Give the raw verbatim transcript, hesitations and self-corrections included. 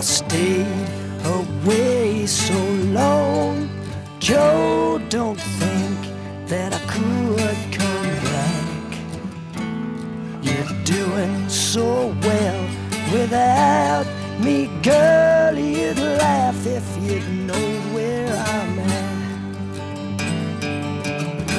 stayed away so long. Joe, don't think that I could come back. You're doing so well without